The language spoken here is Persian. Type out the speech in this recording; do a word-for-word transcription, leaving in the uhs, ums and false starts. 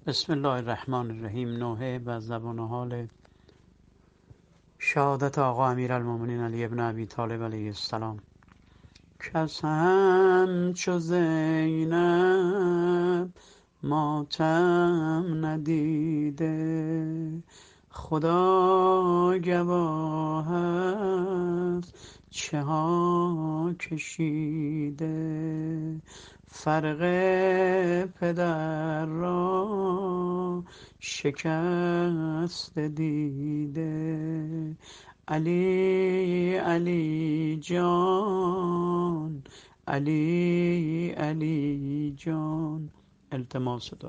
بسم الله الرحمن الرحیم. نوحه و زبان و حال شهادت آقا امیرالمومنین علی ابن ابی طالب علیه السلام. کس همچو زینب ماتم ندیده، خدا گواه است چه ها کشیده. فرق پدر را شکست دیده، علی علی جان، علی علی جان. التماس دعا.